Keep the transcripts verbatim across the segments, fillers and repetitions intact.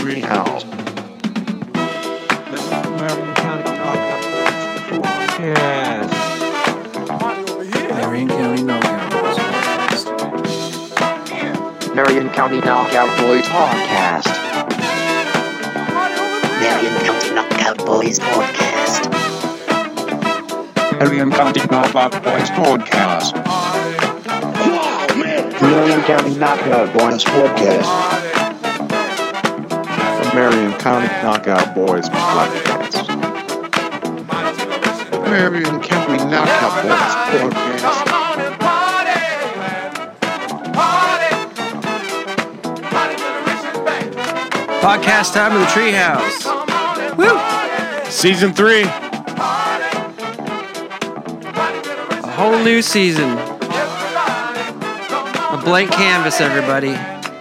Treehouse. Marion County Podcast. Marion County Knockout Boys Podcast. Marion County Knockout Boys Podcast. Marion County Knockout Boys Podcast. Marion County Knockout Boys Podcast. Marion County Knockout Boys Podcast. The Marion County Knockout Boys Podcast. Marion County Knockout Boys Podcast. Podcast time in the Treehouse. Woo! Season three. A whole new season. A blank canvas, everybody.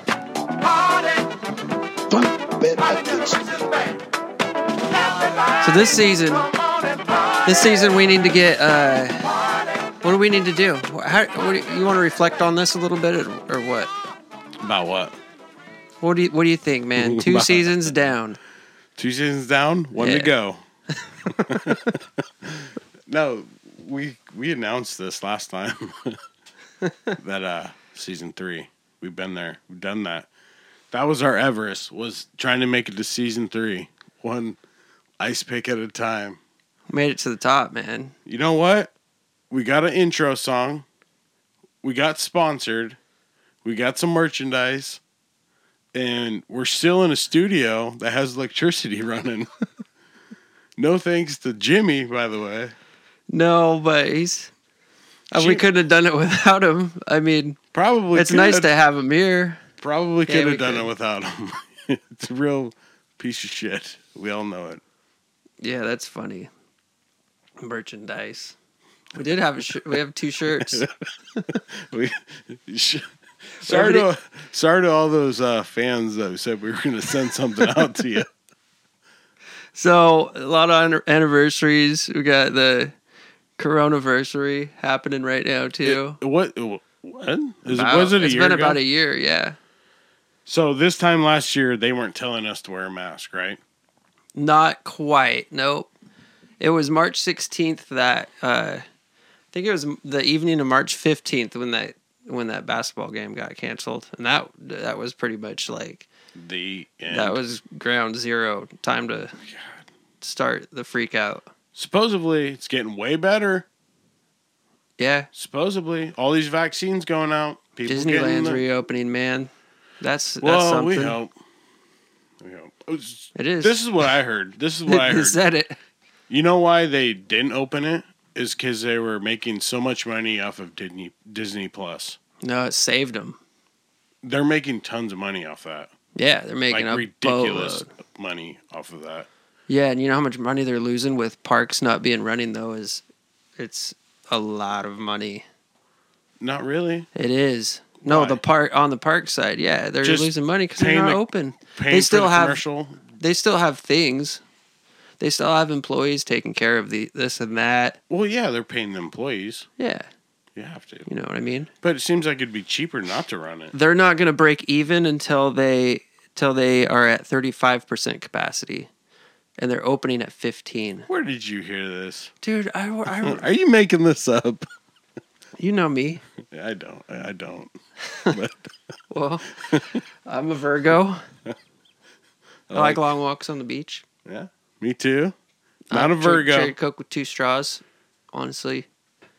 Don't bet against me. So this season, this season we need to get. Uh, what do we need to do? How, what do you, you want to reflect on this a little bit, or, or what? About what? What do you What do you think, man? Two seasons down. Two seasons down, one Yeah. to go. No, we we announced this last time that uh, season three. We've been there. We've done that. That was our Everest. Was trying to make it to season three, one ice pick at a time. Made it to the top, man. You know what? We got an intro song. We got sponsored. We got some merchandise. And we're still in a studio that has electricity running. No thanks to Jimmy, by the way. No, but he's. Uh, we Jim- couldn't have done it without him. I mean, Probably it's nice could. to have him here. Probably Yeah, could we have done could. it without him. It's a real piece of shit. We all know it. Yeah, that's funny. Merchandise. We did have a sh- we have two shirts. We, sh- sorry, to, sorry to all those uh, fans that said we were going to send something out to you. So a lot of an- anniversaries. We got the Coronaversary happening right now too. It- what? What? Is, About- was it a it's year been ago? about a year, yeah. So this time last year, they weren't telling us to wear a mask, right? Not quite. Nope. It was March sixteenth that uh, I think it was the evening of March fifteenth when that when that basketball game got canceled, and that that was pretty much like The end. that was ground zero. Time to start the freak out. Supposedly, it's getting way better. Yeah, Supposedly, all these vaccines going out. People getting Disneyland's the- reopening, man. That's that's Well, something. we hope. We hope. It It is. This is what I heard. This is what I They heard. said it. You know why they didn't open it? Is because they were making so much money off of Disney Disney Plus. No, it saved them. They're making tons of money off that. Yeah, they're making Like a ridiculous boatload. money off of that. Yeah, and you know how much money they're losing with parks not being running though is it's a lot of money. Not really. It is. No, Why? the park on the park side, yeah, they're Just losing money because they're paying not the- open. Paying They for still the have commercial. they still have things. They still have employees taking care of the this and that. Well, yeah, they're paying the employees. Yeah, You have to. you know what I mean. But it seems like it'd be cheaper not to run it. They're not going to break even until they until they are at thirty-five percent capacity, and they're opening at fifteen. Where did you hear this? Dude, I, I Are you making this up? you know me. I don't. I don't. But Well, I'm a Virgo. I like long walks on the beach. yeah, me too. Not Uh, a cher- Virgo. Cherry Coke with two straws, honestly.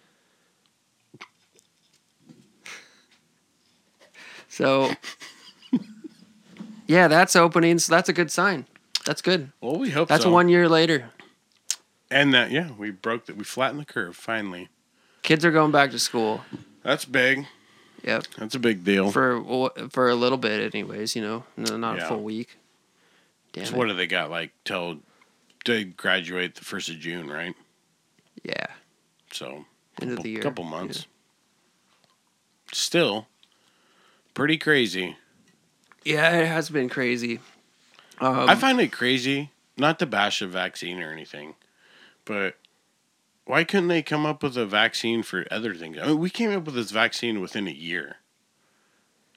So, yeah, that's opening. So that's a good sign. That's good. Well, we hope That's so. one year later. And that, yeah, we broke that. We flattened the curve finally. Kids are going back to school. That's big. Yep. That's a big deal. For for a little bit, anyways. You know, no, not Yeah. a full week. Damn So it. what do they got? Like till they graduate the first of June, right? Yeah. So End of couple, the year. couple months. Still, pretty crazy. Yeah, it has been crazy. Um, I find it crazy, not to bash a vaccine or anything, but why couldn't they come up with a vaccine for other things? I mean, we came up with this vaccine within a year.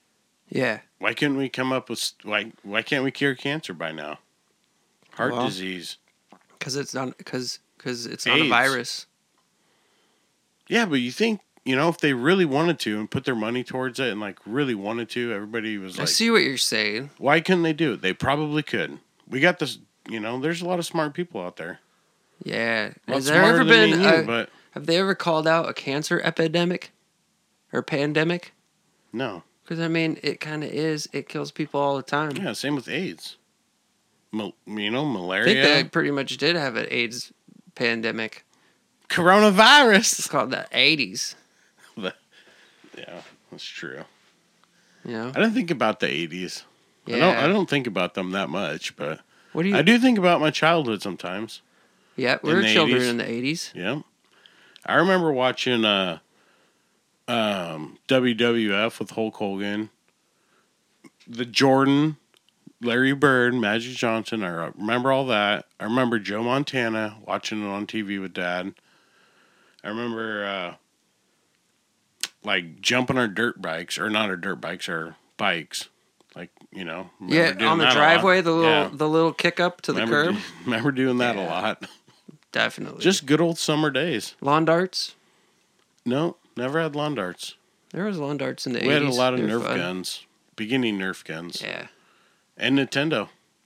Yeah. Why couldn't we come up with why why can't we cure cancer by now? Heart Well, disease. Because it's not because because it's not AIDS. a virus. Yeah, but you think, you know, if they really wanted to and put their money towards it and like really wanted to, everybody was I like, see what you're saying. why couldn't they do it? They probably could. We got this, you know, there's a lot of smart people out there. Yeah. A lot Has there smarter ever than me been? and you, a- but have they ever called out a cancer epidemic or pandemic? no. Because I mean, it kind of is. It kills people all the time. Yeah, same with AIDS. Mal- you know, I malaria. think they pretty much did have an AIDS pandemic. It's Coronavirus. called the eighties. Yeah, that's true. You know? I don't think about the eighties. Yeah. I don't I don't think about them that much, but What do you? I do think about my childhood sometimes. Yeah, we in were the children eighties. in the eighties. Yeah. I remember watching uh um W W F with Hulk Hogan, the Jordan, Larry Bird, Magic Johnson. I remember all that. I remember Joe Montana, watching it on T V with Dad. I remember uh like jumping our dirt bikes, or not our dirt bikes, our bikes. Like, you know, remember Yeah, doing on the that a lot. driveway, the little Yeah. the little kick up to the remember, curb. do- remember doing that a Yeah. lot. Definitely. Just good old summer days. lawn darts. No, never had lawn darts. There was lawn darts in the We eighties. had a lot of They were Nerf fun. guns, beginning Nerf guns, Yeah. and Nintendo.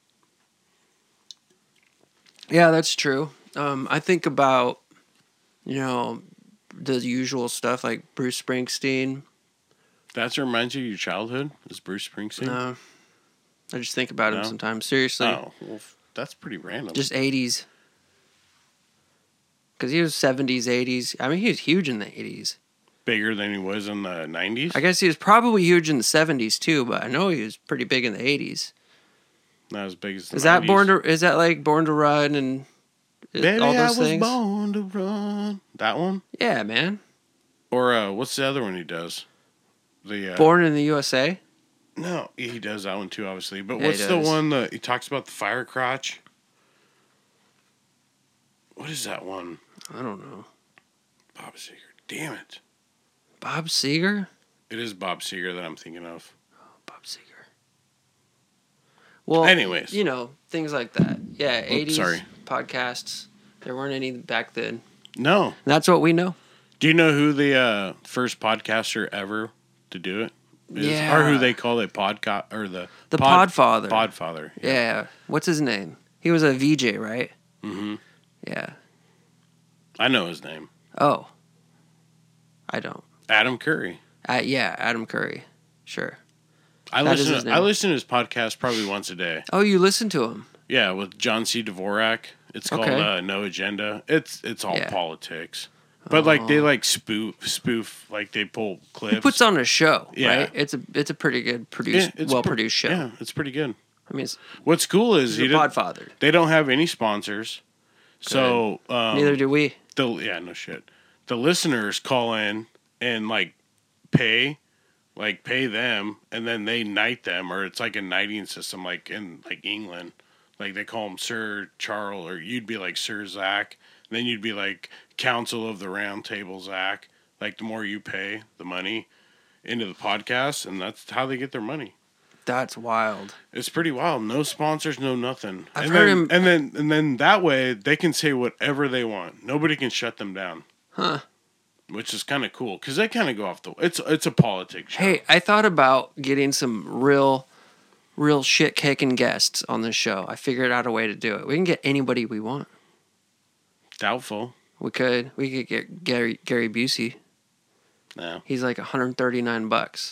Yeah, that's true. Um, I think about, you know, the usual stuff like Bruce Springsteen. That's what reminds you of your childhood? Is Bruce Springsteen? No, I just think about him No? sometimes. Seriously, Oh, well, f- that's pretty random. just eighties. Because he was seventies, eighties. I mean, he was huge in the eighties. Bigger than he was in the nineties? I guess he was probably huge in the seventies too, but I know he was pretty big in the eighties. Not as big as the Is that nineties. born to? Is that like Born to Run and Baby, all I those was things? born to run. That one? Yeah, man. Or uh, what's the other one he does? The uh, Born in the U S A. No, he does that one too, obviously. But Yeah, he what's the does. one that he talks about the fire crotch? What is that one? I don't know. Bob Seger. Damn it. Bob Seger. It is Bob Seger that I'm thinking of. Bob Seger. Well, Anyways. you know, things like that. Yeah, eighties sorry. podcasts. There weren't any back then. No. And that's what we know. Do you know who the uh, first podcaster ever to do it is? Yeah. Or who they call it podcast or the The pod, Podfather. Podfather. Yeah. What's his name? He was a V J, right? Mm-hmm. Yeah. I know his name. Oh. I don't. Adam Curry. Uh, yeah, Adam Curry. Sure. I That is listen. his To, name. I listen to his podcast probably once a day. Oh, you listen to him? Yeah, with John C. Dvorak. It's called Okay. uh, No Agenda. It's it's all Yeah. politics, but like they like spoof spoof like they pull clips. He puts on a show, Yeah. right? It's a it's a pretty good Yeah, produced, it's well pre- produced show. Yeah, it's pretty good. I mean, it's, What's cool is he's he a did, Podfather. they don't have any sponsors, so um, Neither do we. the yeah no shit. The listeners call in and like pay, like pay them, and then they knight them, or it's like a knighting system, like in like England, like they call him Sir Charles, or you'd be like Sir Zach, then you'd be like Council of the Round Table Zach. Like the more you pay the money into the podcast, and that's how they get their money. That's wild. It's pretty wild. No sponsors, no nothing. I've and heard then, him- and then and then that way they can say whatever they want. Nobody can shut them down. Huh. Which is kind of cool because they kind of go off the. It's it's a politics show. Hey, I thought about getting some real, real shit kicking guests on this show. I figured out a way to do it. We can get anybody we want. Doubtful. We could. We could get Gary Gary Busey. No. He's like one hundred thirty-nine bucks.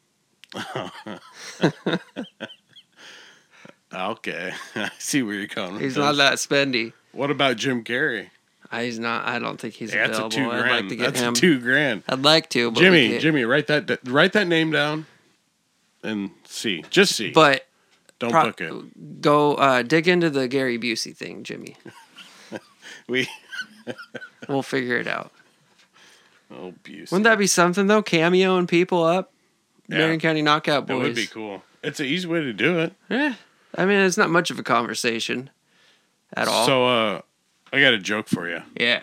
Okay, I see where you're going. with He's this. not that spendy. What about Jim Carrey? Uh, He's not. I don't think he's Hey, that's a available. two I'd grand. like to get that's him. a two grand. I'd like to, but we Jimmy, can't. Jimmy, write that write that name down, and see. Just see. But Don't pro- book it. go uh, dig into the Gary Busey thing, Jimmy. We. We'll figure it out. Oh, Busey. Wouldn't that be something though? Cameoing people up, Yeah. Marion County Knockout That Boys. would be cool. It's an easy way to do it. Eh, I mean, it's not much of a conversation at all. So, uh, I got a joke for you. yeah.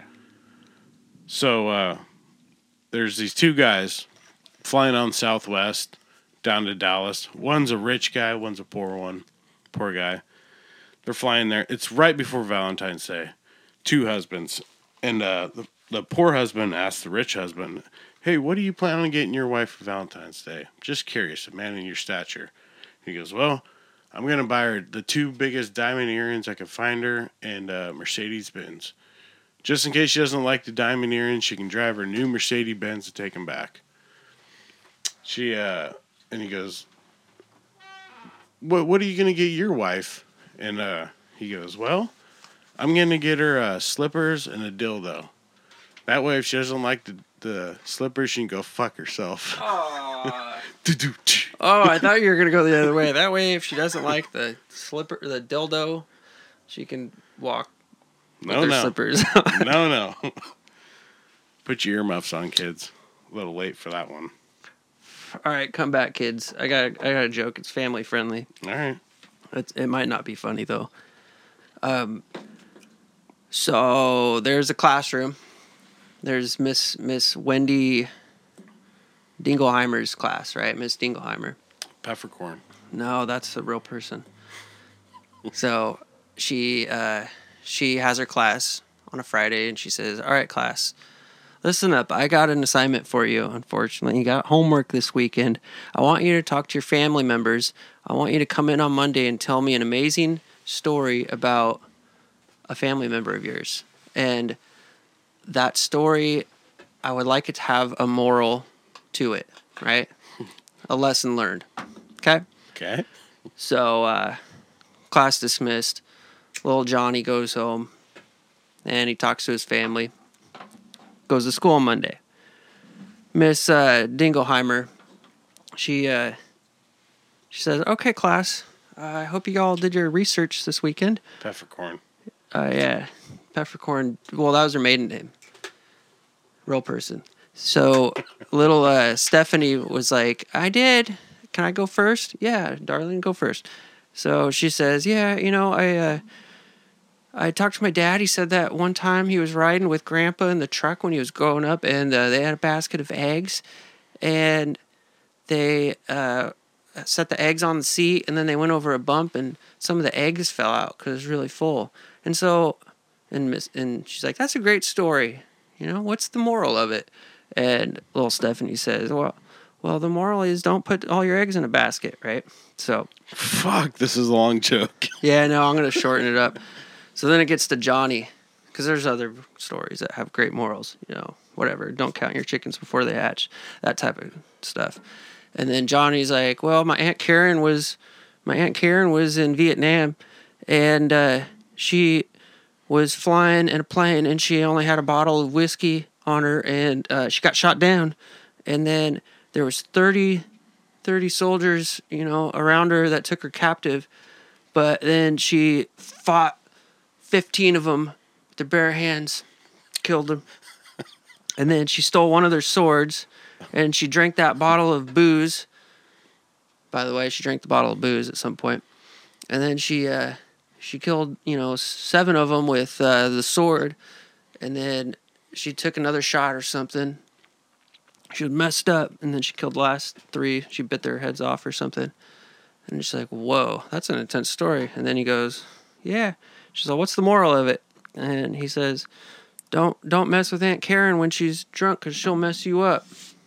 So, uh, there's these two guys flying on Southwest, down to Dallas. One's a rich guy, one's a poor one. Poor guy. They're flying there. It's right before Valentine's Day. Two husbands. And uh, the, the poor husband asks the rich husband, hey, what do you plan on getting your wife for Valentine's Day? Just curious, a man in your stature. He goes, well, I'm going to buy her the two biggest diamond earrings I can find her and uh, Mercedes-Benz. Just in case she doesn't like the diamond earrings, she can drive her new Mercedes-Benz to take them back. She, uh, and he goes, what, what are you going to get your wife? And uh, he goes, well, I'm going to get her uh, slippers and a dildo. That way, if she doesn't like the, the slippers, she can go fuck herself. Oh, I thought you were going to go the other way. That way, if she doesn't like the slipper, the dildo, she can walk with No, her no. slippers. no, no. Put your earmuffs on, kids. A little late for that one. All right, come back, kids. I got I got a joke. It's family friendly. All right. It's, it might not be funny though. Um. So there's a classroom. There's Miss Miss Wendy Dingleheimer's class, right? Miss Dingleheimer. Peppercorn. No, that's a real person. So she uh, she has her class on a Friday, and she says, "All right, class, listen up. I got an assignment for you. Unfortunately, you got homework this weekend. I want you to talk to your family members. I want you to come in on Monday and tell me an amazing story about a family member of yours. And that story, I would like it to have a moral to it, right? A lesson learned. Okay? Okay. So, uh, class dismissed. Little Johnny goes home, and he talks to his family. Goes to school on Monday. Miss uh, Dingleheimer, she uh, she says, "Okay, class. Uh, I hope you all did your research this weekend." Peppercorn. Uh, yeah, Peppercorn. Well, that was her maiden name. Real person. So little uh, Stephanie was like, "I did. Can I go first?" "Yeah, darling, go first." So she says, "Yeah, you know, I uh, I talked to my dad. He said that one time he was riding with Grandpa in the truck when he was growing up, and uh, they had a basket of eggs, and they uh, set the eggs on the seat, and then they went over a bump, and some of the eggs fell out because it was really full. And so, and Miss, and she's like, that's a great story. You know, what's the moral of it?" And little Stephanie says, well, well, the moral is don't put all your eggs in a basket, right? So, Fuck, this is a long joke. yeah, no, I'm going to shorten it up. So then it gets to Johnny, because there's other stories that have great morals, you know, whatever. Don't count your chickens before they hatch, that type of stuff. And then Johnny's like, well, my Aunt Karen was, my Aunt Karen was in Vietnam, and uh, she was flying in a plane, and she only had a bottle of whiskey on her, and uh, she got shot down. And then there was thirty, thirty soldiers, you know, around her that took her captive. But then she fought fifteen of them with their bare hands, killed them. And then she stole one of their swords, and she drank that bottle of booze. By the way, she drank the bottle of booze at some point. And then she uh, she killed, you know, seven of them with uh, the sword. And then she took another shot or something. She was messed up, and then she killed the last three. She bit their heads off or something. And she's like, whoa, that's an intense story. And then he goes, yeah. She's like, what's the moral of it? And he says, don't don't mess with Aunt Karen when she's drunk, because she'll mess you up.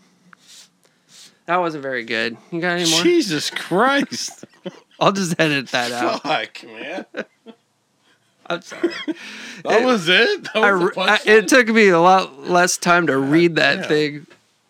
That wasn't very good. You got any more? Jesus Christ. I'll just edit that out. Fuck, man. I'm sorry. That It- was it? That I, was the I, punchline? it took me a lot less time to read that damn. thing.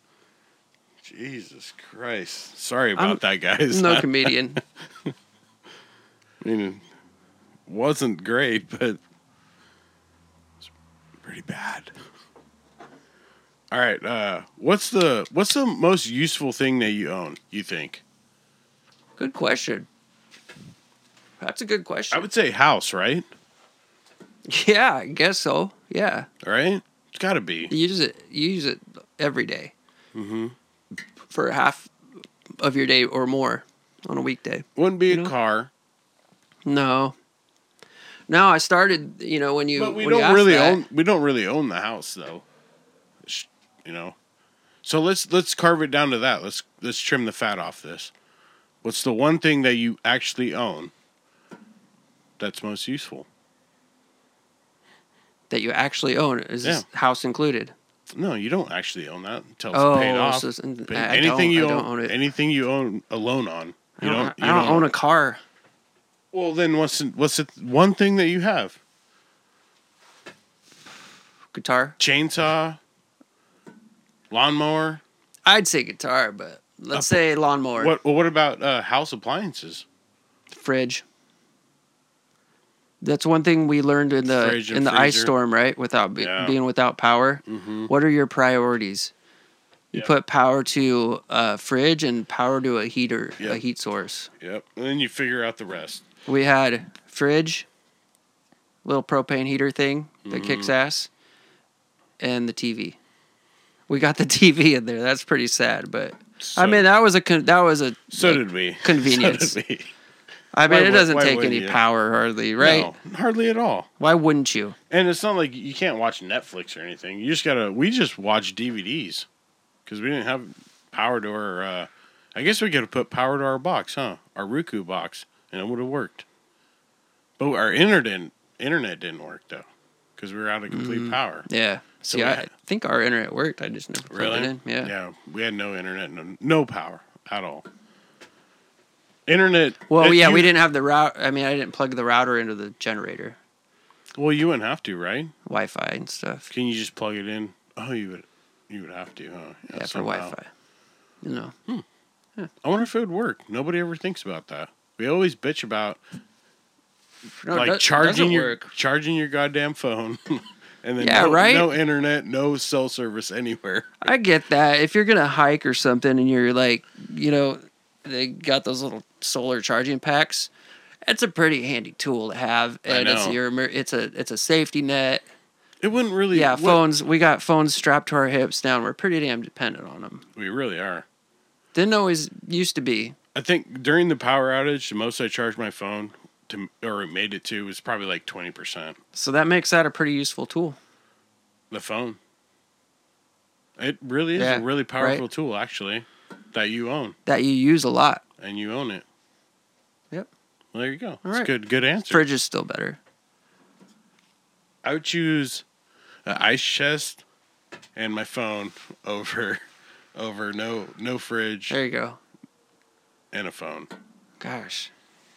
Jesus Christ. Sorry about I'm- that, guys. I'm no comedian. I mean, it wasn't great, but it's pretty bad. All right, uh, what's the what's the most useful thing that you own, you think? Good question. That's a good question. I would say house, right? Yeah, I guess so. Yeah. Right? It's got to be. You use it. You use it every day. Mm-hmm. For half of your day or more on a weekday. Wouldn't be You a know? car. No. No, I started, you know, when you But we when you don't asked really that, own we don't really own the house though. Sh- You know. So let's let's carve it down to that. Let's let's trim the fat off this. What's the one thing that you actually own that's most useful? That you actually own. Is this house included? No, you don't actually own that until it's Oh, paid off. so it's- But I- I anything don't- you I don't own, own it. anything you own a loan on, I you don't, don't. You I don't own a car. Well, then what's the, what's the one thing that you have? Guitar. Chainsaw, lawnmower. I'd say guitar, but let's say lawnmower. What? Well, what about uh, house appliances? Fridge. That's one thing we learned in the Fridge and in the ice freezer. storm, right? Without be, Yeah. being without power. Mm-hmm. What are your priorities? You Yeah. put power to a fridge and power to a heater, Yep. a heat source. Yep. And then you figure out the rest. We had fridge, little propane heater thing that Mm-hmm. kicks ass, and the T V. We got the T V in there. That's pretty sad, but So, I mean that was a con- that was a so a did we. convenience. So did we. I mean Why it would- doesn't why take wouldn't any you? power hardly, right? No, hardly at all. Why wouldn't you? And it's not like you can't watch Netflix or anything. You just gotta. We just watch D V Ds because we didn't have power to our. Uh, I guess we could have put power to our box, huh? Our Roku box, and it would have worked. But our internet internet didn't work though because we were out of complete Mm. power. Yeah. So See, we I had- think our internet worked. I just never plugged Really? it in. Yeah. Yeah. We had no internet, no, no power at all. Internet. Well, uh, yeah, you- we didn't have the route. I mean, I didn't plug the router into the generator, Well, you wouldn't have to, right? Wi-Fi and stuff. Can you just plug it in? Oh, you would. You would have to, huh? Yeah, for somehow. Wi-Fi. You know. I wonder if it would work. Nobody ever thinks about that. We always bitch about No, it like does- it charging doesn't your work. charging your goddamn phone, and then Yeah, no, right? no internet, no cell service anywhere. I get that. If you're gonna hike or something, and you're like, you know, they got those little solar charging packs. It's a pretty handy tool to have, I and it's know. your emer- it's a it's a safety net. It wouldn't really. Yeah, what- phones. We got phones strapped to our hips now. And we're pretty damn dependent on them. We really are. Didn't always used to be. I think during the power outage, the most I charged my phone to, or it made it to, was probably like twenty percent. So that makes that a pretty useful tool. The phone. It really is Yeah, a really powerful right. tool, actually, that you own, That you use a lot. and you own it. Yep. Well, there you go. All That's right. good. Good answer. Fridge is still better. I would choose an ice chest and my phone over over no no fridge There you go. and a phone. Gosh.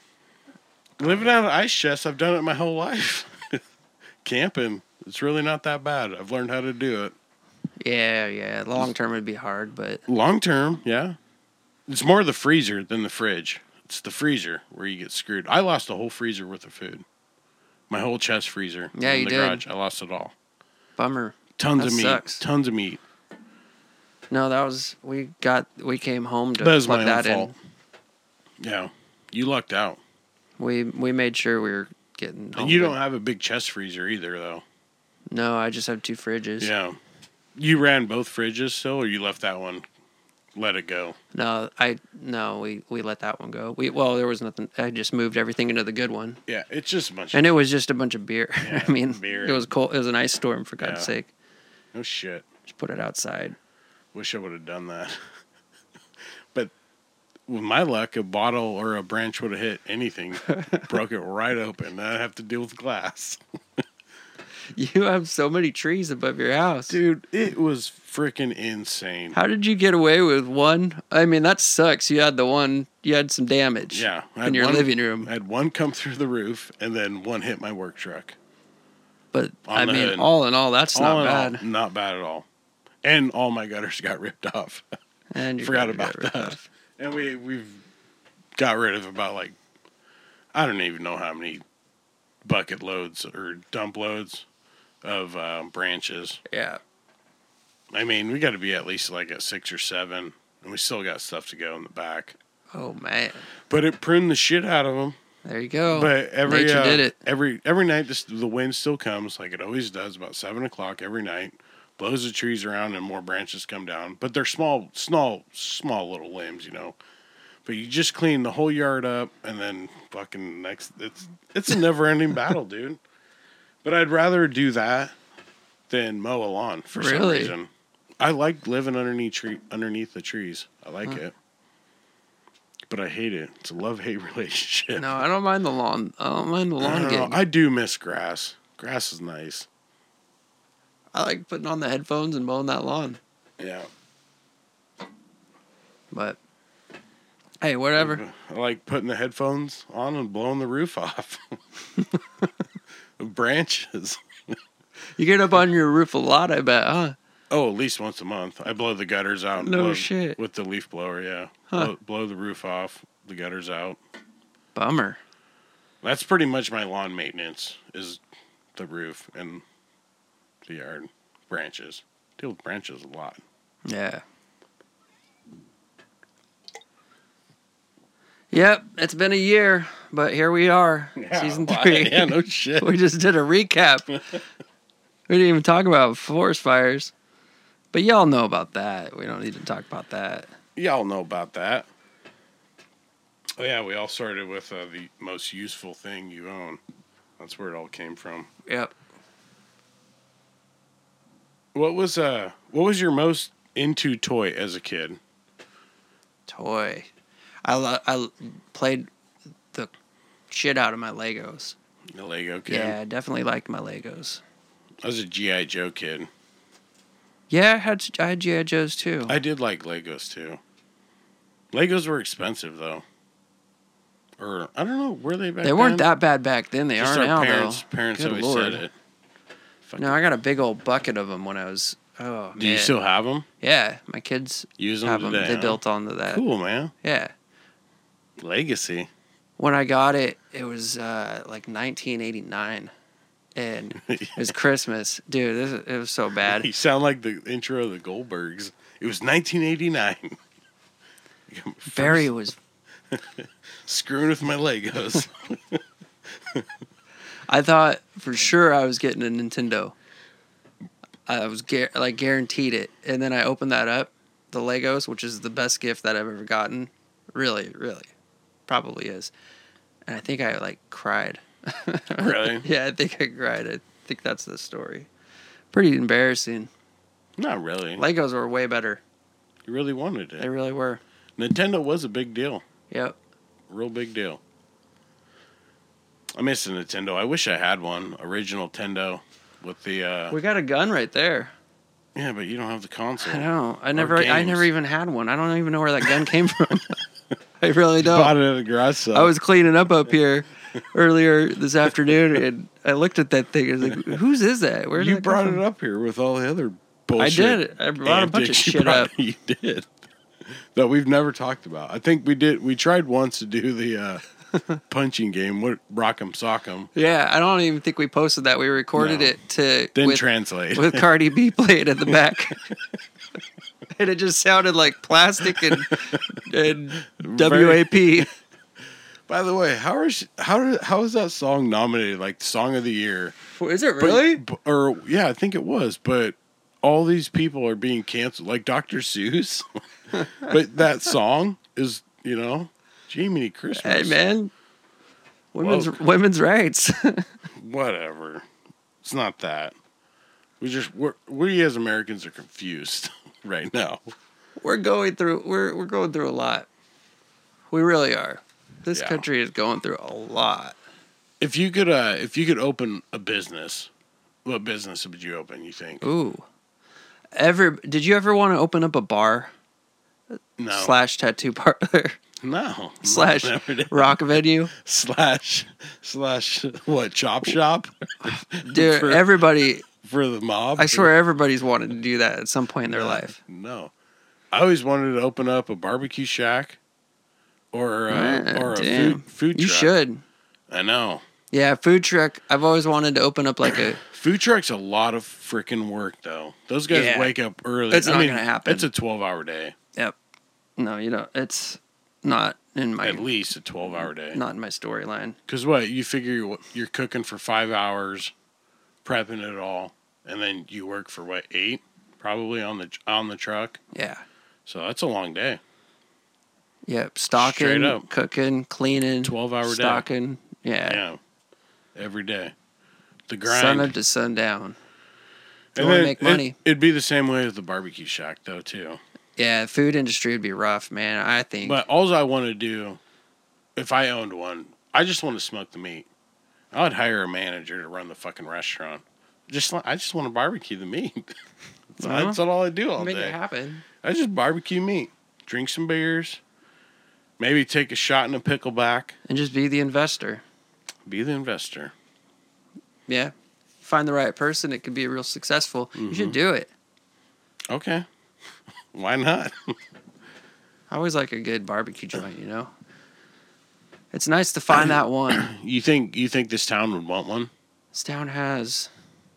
Living out of ice chests, I've done it my whole life. Camping, it's really not that bad. I've learned how to do it. Yeah, yeah. Long term would be hard, but Long term, yeah. It's more the freezer than the fridge. It's the freezer where you get screwed. I lost a whole freezer worth of food. My whole chest freezer. Yeah, in you the did. garage. I lost it all. bummer. Tons That of meat. sucks. Tons of meat. No, that was we got we came home to That is plug my own that fault. Yeah. You lucked out. in. We we made sure we were getting home. And you good. don't have a big chest freezer either, though. No, I just have two fridges. Yeah. You ran both fridges still, or you left that one? Let it go. No, I no, we we let that one go. We well, there was nothing. I just moved everything into the good one, Yeah, it's just a bunch and it was just a bunch of beer. Yeah, I mean, beer. it was cold. It was an ice storm, for God's Yeah. sake. of no shit. Just put it outside. Wish I would have done that. But with my luck, a bottle or a branch would have hit anything, broke it right open. I'd have to deal with glass. You have so many trees above your house. Dude, it was freaking insane. How did you get away with one? I mean, that sucks. You had the one. You had some damage. Yeah. I had In your one- living room. I had one come through the roof, and then one hit my work truck. But On I the mean, hood. all in all, that's All not in bad. all, not bad at all. And all my gutters got ripped off. And you Forgot got- about got ripped that. off. And we we've got rid of about like I don't even know how many bucket loads or dump loads of uh, branches. Yeah. I mean, we got to be at least like at six or seven, and we still got stuff to go in the back. Oh man. But it pruned the shit out of them. There you go. But every Nature uh, did it. every every night, this, the wind still comes like it always does about seven o'clock every night. Blows the trees around and more branches come down. But they're small, small, small little limbs, you know. But you just clean the whole yard up, and then fucking next, it's it's a never ending battle, dude. But I'd rather do that than mow a lawn for some Really? reason. I like living underneath tree underneath the trees. I like Huh. it, but I hate it. It's a love hate relationship. No, I don't mind the lawn. I don't mind the I, lawn don't know. getting. I do miss grass. Grass is nice. I like putting on the headphones and mowing that lawn. Yeah. But hey, whatever. I like putting the headphones on and blowing the roof off. Branches. You get up on your roof a lot, I bet, huh? Oh, at least once a month. I blow the gutters out. and No blow, shit. With the leaf blower, yeah. Huh. Blow, blow the roof off, the gutters out. Bummer. That's pretty much my lawn maintenance, is the roof and the yard. Branches. Deal with branches a lot. Yeah. Yep, it's been a year, but here we are, season why? three. Yeah, no shit. We just did a recap. We didn't even talk about forest fires, but y'all know about that. We don't need to talk about that. Y'all know about that. Oh, yeah, we all started with uh, the most useful thing you own. That's where it all came from. Yep. What was uh what was your most into toy as a kid? Toy. I lo- I played the shit out of my Legos. The Lego kid? Yeah, I definitely liked my Legos. I was a G I. Joe kid. Yeah, I had I had G I. Joes too. I did like Legos too. Legos were expensive though. Or I don't know, were they back They then? weren't that bad back then. They Just are our now parents, though. Parents Good always Lord. said it. Fucking- No, I got a big old bucket of them when I was. Oh, Do you man. still have them? Yeah, my kids Use them have them. today? They huh? built onto that. Cool, man. Yeah. Legacy. When I got it, it was uh, like nineteen eighty-nine, and it was Christmas, dude. This it was so bad. You sound like the intro of the Goldbergs. It was nineteen eighty-nine. Barry was. Screwing with my Legos. I thought for sure I was getting a Nintendo. I was gar- like guaranteed it, and then I opened that up, the Legos, which is the best gift that I've ever gotten. Really, really, probably is. And I think I like cried. Really? Yeah, I think I cried. I think that's the story. Pretty embarrassing. Not really. Legos were way better. You really wanted They it. really were. Nintendo was a big deal. Yep. Real big deal. I miss a Nintendo. I wish I had one. Original Nintendo with the uh We got a gun right there. yeah, but you don't have the console. I know. I never. I games. never even had one. I don't even know where that gun came from. I really don't. Bought it at a garage sale. I was cleaning up up here earlier this afternoon, and I looked at that thing. I was like, "Whose is that? Where did You that come brought from?" it up here with all the other I bullshit. did. I brought a bunch of antics you shit brought- up. You did. That we've never talked about. I think we did. We tried once to do the uh, punching game. What Rock'em Sock'em Yeah, I don't even think we posted that. We recorded No. it to didn't with, translate. with Cardi B playing at the back, and it just sounded like plastic and and W A P. By the way, how is how did, how is that song nominated like Song of the Year? Is it But- really? b- or yeah, I think it was. But all these people are being canceled, like Doctor Seuss. But that song is, you know, Jiminy Christmas. Hey man, women's Woke. women's rights. Whatever. It's not that. We just we're, we as Americans are confused right now. we're going through we're we're going through a lot. We really are. This Yeah. country is going through a lot. If you could, uh, if you could open a business, what business would you open? You think? Ooh. Ever did you ever want to open up a bar No. slash tattoo parlor No. slash No, never did. rock venue? slash slash what? Chop shop Dude, For- everybody for the mob. I swear everybody's wanted to do that at some point in their life. No. I always wanted to open up a barbecue shack or uh, Man, or a damn. food food You truck. should. I know. Yeah, food truck. I've always wanted to open up like a Food truck's a lot of freaking work, though. Those guys Yeah. wake up early. It's I not mean, gonna happen. It's a twelve-hour day. Yep. No, you know, it's not in my At least a twelve-hour day. not in my storyline. Because what? You figure you're, you're cooking for five hours, prepping it all, and then you work for, what, eight? Probably on the on the truck. Yeah. So that's a long day. Yep. Straight Stocking, up. cooking, cleaning, twelve-hour day. stocking. Yeah. Yeah. Every day. The grind. Sun up to sundown. If you want to make money. It, it'd be the same way with the barbecue shack, though, too. Yeah, the food industry would be rough, man. I think. But all I want to do, if I owned one, I just want to smoke the meat. I would hire a manager to run the fucking restaurant. Just I just want to barbecue the meat. that's, Well, that's all I do all make day. it happen. I just barbecue meat, drink some beers, maybe take a shot in a pickleback. And just be the investor. Be the investor. Yeah. Find the right person, it could be real successful. Mm-hmm. You should do it. Okay. Why not? I always like a good barbecue joint, you know? It's nice to find that one. You think you think this town would want one? This town has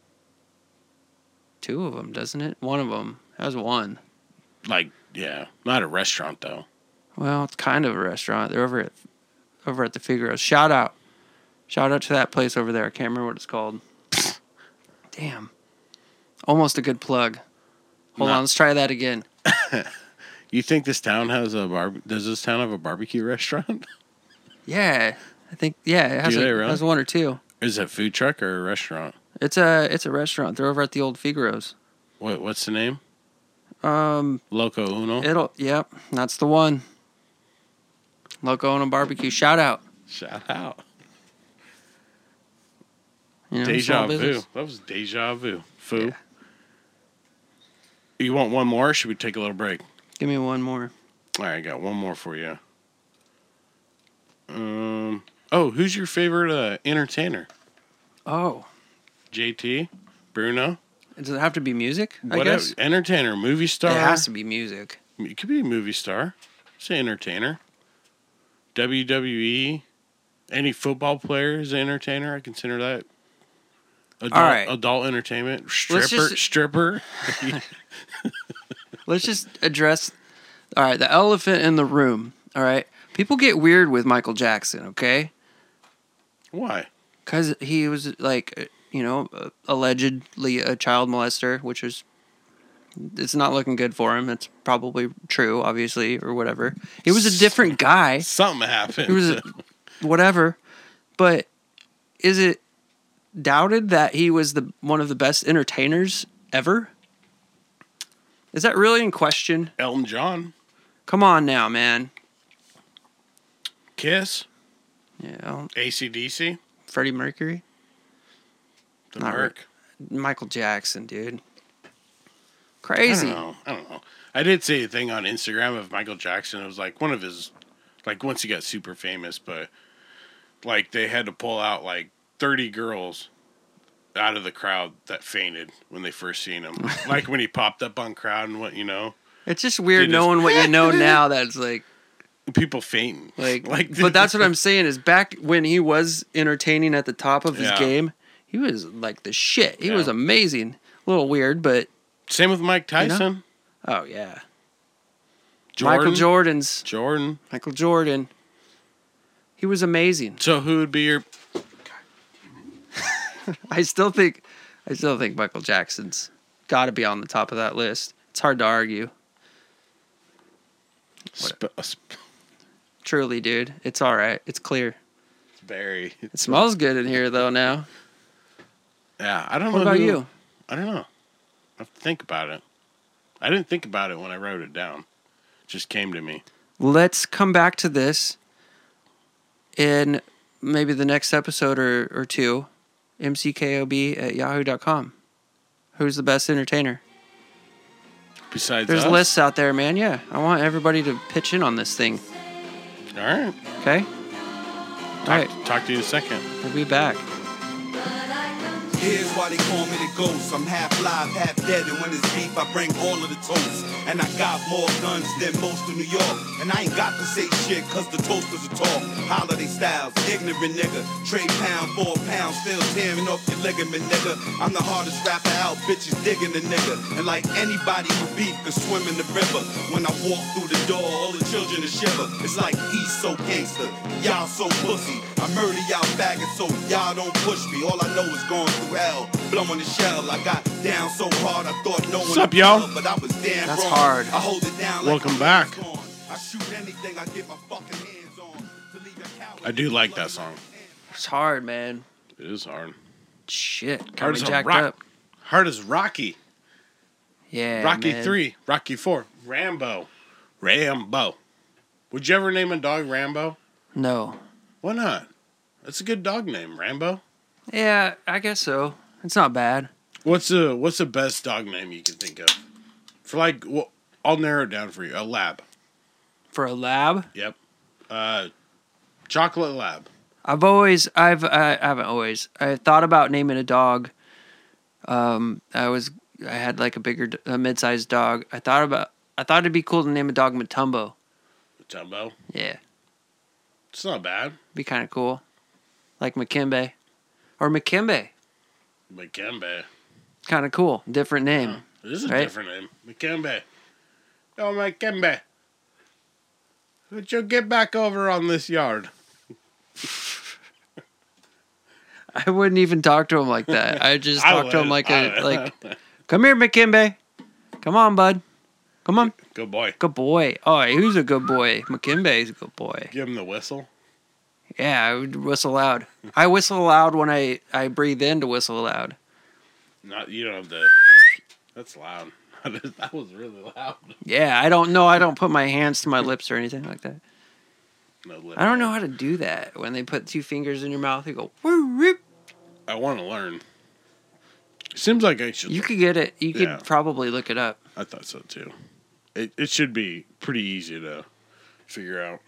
two of them, doesn't it? One of them has one. Like, yeah, not a restaurant though. Well, it's kind of a restaurant. They're over at over at the Figaro's. Shout out. Shout out to that place over there. I can't remember what it's called. Damn. Almost a good plug. Hold Not- on, let's try that again. You think this town has a bar? Does this town have a barbecue restaurant? Yeah. I think yeah, it has, Do a, they really? has one or two. Is it a food truck or a restaurant? It's a it's a restaurant. They're over at the old Figaro's. What What's the name? Um Loco Uno. it'll yep, that's the one. Loco Uno Barbecue. Shout out. Shout out. You know, Deja small vu. business. That was deja vu. Foo. Yeah. You want one more? Or should we take a little break? Give me one more. All right, I got one more for you. Um. Oh, who's your favorite uh, entertainer? Oh. J T, Bruno. Does it have to be music? I Whatever. guess. Entertainer, movie star. It has to be music. It could be a movie star. Say entertainer. W W E. Any football player is an entertainer. I consider that. Adult, All right. Adult entertainment. Let's Stripper. just- Stripper. Let's just address. All right, the elephant in the room. All right, people get weird with Michael Jackson. Okay, Why? because he was like, you know, allegedly a child molester, which is, it's not looking good for him. It's probably true, obviously, or whatever. He was a different guy. Something happened. He was a, whatever, but is it doubted that he was the one of the best entertainers ever? Is that really in question? Elton John. Come on now, man. Kiss. Yeah, A C D C. Freddie Mercury, The Not Merc. Michael Jackson, dude. I Crazy. don't know. I don't know. I did see a thing on Instagram of Michael Jackson. It was like one of his, like once he got super famous, but like they had to pull out like thirty girls out of the crowd that fainted when they first seen him. Like when he popped up on crowd and what, you know, It's just weird They just- knowing what you know now. That's like, people fainting. like, like, but that's what I'm saying is back when he was entertaining at the top of his Yeah. game, he was like the shit. He Yeah. was amazing. A little weird, but Same with Mike Tyson. oh yeah, Jordan. Michael Jordan's Jordan. Michael Jordan. He was amazing. So who would be your? I still think, I still think Michael Jackson's got to be on the top of that list. It's hard to argue. Sp- uh, sp- Truly, dude. It's all right. It's clear. Barry. It smells good in here, though, now. Yeah, I don't What know. about who- you? I don't know. I have to think about it. I didn't think about it when I wrote it down. It just came to me. Let's come back to this in maybe the next episode or, or two. M C K O B at yahoo dot com. Who's the best entertainer? Besides There's us? lists out there, man. Yeah. I want everybody to pitch in on this thing. All right. Okay? Talk, All right. talk to you in a second. We'll be back. Here's why they call me the ghost. I'm half live, half dead, and when it's beef, I bring all of the toast. And I got more guns than most of New York. And I ain't got to say shit, cause the toasters are talk. Holiday styles, ignorant nigga. Trade pound for a pound, still tearing off your ligament, nigga. I'm the hardest rapper out, bitches digging the nigga. And like anybody who beef could swim in the river. When I walk through the door, all the children are shiver. It's like he's so gangster, y'all so pussy. I murder y'all faggots, so y'all don't push me. All I know is going through hell, blowing the shell. I got down so hard I thought no one What's up, would y'all? tell, but I was damn That's wrong. hard. I hold it down like Welcome I'm back. gone. I shoot anything I get my fucking hands on. To leave a coward I do like that song. It's hard, man. It is hard. Shit. Got Hard me as a jacked rock. up. hard as Rocky. Yeah, Rocky man. three, Rocky four, Rambo, Rambo. Would you ever name a dog Rambo? No. Why not? That's a good dog name, Rambo. Yeah, I guess so. It's not bad. What's the What's the best dog name you can think of? For like, well, I'll narrow it down for you. A lab. For a lab, Yep. Uh, chocolate lab. I've always, I've, I haven't always. I thought about naming a dog. Um, I was, I had like a bigger, a mid-sized dog. I thought about, I thought it'd be cool to name a dog Matumbo. Tumbo. Yeah, It's not bad. be kind of cool, like McKimbe, or McKimbe. McKembe. Kind of cool, different name. It is a Right? different name. McKembe. Oh, McKembe. Would you get back over on this yard? I wouldn't even talk to him like that. I just I talk to him would. like I a would. like. Come here, McKimbe. Come on, bud. Come on. Good boy. Good boy. Oh, who's a good boy? McKimbe's a good boy. Give him the whistle. Yeah, I would whistle loud. I whistle loud when I, I breathe in to whistle loud. Not you don't have the. That's loud. That was really loud. Yeah, I don't know. I don't put my hands to my lips or anything like that. No lip. I don't know how to do that. When they put two fingers in your mouth, you go, woo, whoop. I want to learn. Seems like I should. You could get it. You could Yeah. probably look it up. I thought so too. It it should be pretty easy to figure out.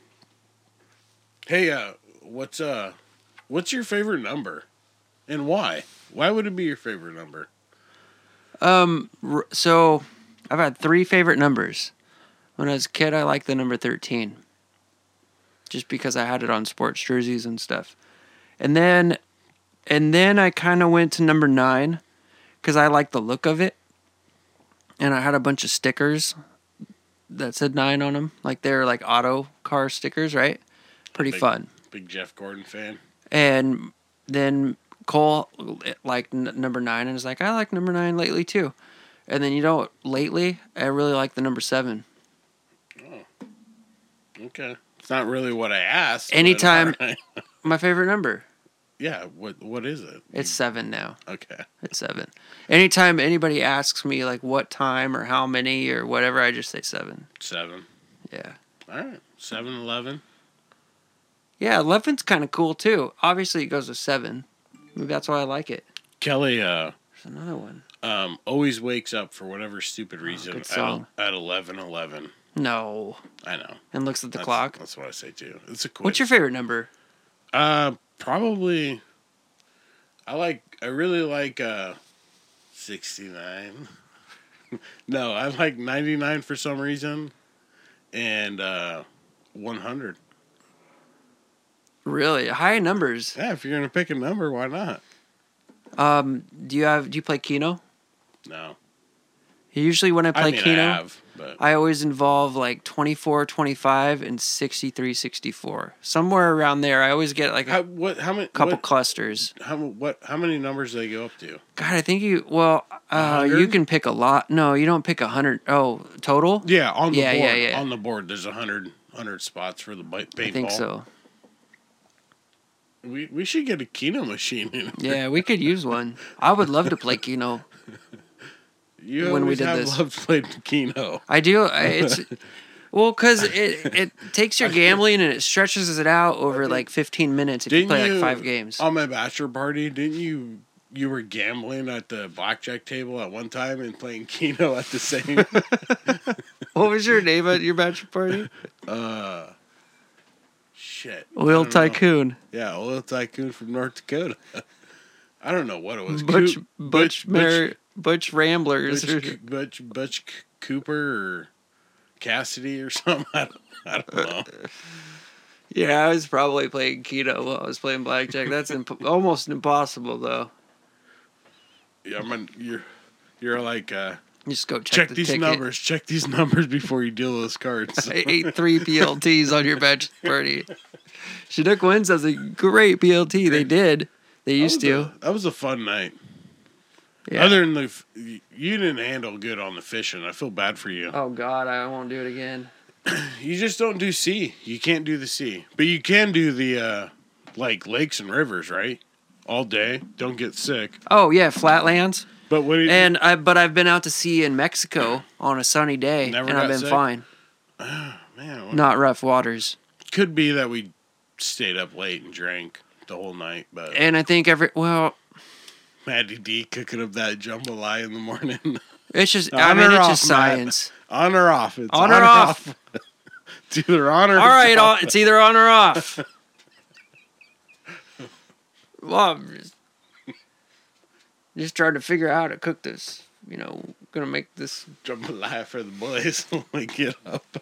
Hey, uh, what's uh, what's your favorite number, and why? Why would it be your favorite number? Um, r- so I've had three favorite numbers. When I was a kid, I liked the number thirteen. Just because I had it on sports jerseys and stuff. And then, and then I kind of went to number nine because I liked the look of it. And I had a bunch of stickers that said nine on them. Like they're like auto car stickers, right? Pretty Big- fun. Big Jeff Gordon fan. And then Cole liked n- number nine and was like, I like number nine lately too. And then, you know, lately, I really like the number seven. Okay, it's not really what I asked. but Anytime- alright. My favorite number. Yeah. What What is it? It's seven now. Okay. It's seven. Anytime anybody asks me, like, what time or how many or whatever, I just say seven. Seven. Yeah. All right. Seven Eleven. Yeah, eleven's kind of cool, too. Obviously, it goes with seven. Maybe that's why I like it. Kelly. Uh. There's another one. Um. Always wakes up for whatever stupid reason good at, song. at eleven eleven. No. I know. And looks at the That's- clock. That's what I say too. It's a quiz. What's your favorite number? Uh, probably. I like. I really like. Uh, sixty-nine. No, I like ninety-nine for some reason, and uh, one hundred. Really? High numbers. Yeah, if you're gonna pick a number, why not? Um, do you have, do you play Keno? No, Usually when I play I mean Keno, I have, but I always involve like twenty-four, twenty-five, and sixty-three, sixty-four. Somewhere around there, I always get like a how what? How many? couple What, clusters. how what? How many numbers do they go up to? God, I think you, well, uh, hundred? you can pick a lot. No, you don't pick a hundred. Oh, total? Yeah, on the Yeah, board. yeah, yeah. On the board, there's a hundred hundred spots for the bite paintball. I think so. We we should get a Keno machine. In Yeah, we could use one. I would love to play Keno. You when we always did have this. loved playing Keno. I do. I- It's well, because it it takes your gambling and it stretches it out over like fifteen minutes if you Didn't play you- like five games. On my bachelor party, didn't you? You were gambling at the blackjack table at one time and playing Keno at the same. What was your name at your bachelor party? uh, shit. I Oil don't know. Tycoon. Yeah, oil tycoon from North Dakota. I don't know what it was. Butch Coop- Butch Mar- Butch Ramblers. Butch, or- Butch, Butch C- Cooper or Cassidy or something. I don't, I don't know. Yeah, I was probably playing Keno while I was playing blackjack. That's imp- almost impossible though. Yeah, I mean, you're you're like uh, You just go check, check the these ticket. numbers. Check these numbers before you deal those cards. I ate three P L Ts on your bachelor party. Chinook Winds has a great P L T. They did. They used that was to. A, that was a fun night. Yeah. Other than the, f- you didn't handle good on the fishing. I feel bad for you. Oh God, I won't do it again. You just don't do sea. You can't do the sea, but you can do the uh, like lakes and rivers, right? All day. Don't get sick. Oh yeah, Flatlands. But what? Do you, And I, but I've been out to sea in Mexico on a sunny day, Never and I've got been sick? fine. man, what- Not rough waters. could be that we stayed up late and drank the whole night, but And I think every well, Maddie D cooking up that jambalaya in the morning. it's just On I mean or it's off, just Matt? science. On or off? It's On or off. It's either on or All right, off. all, it's either on or off. Well, I'm just, just trying to figure out how to cook this. You know, gonna make this. Jambalaya for the boys when we get up.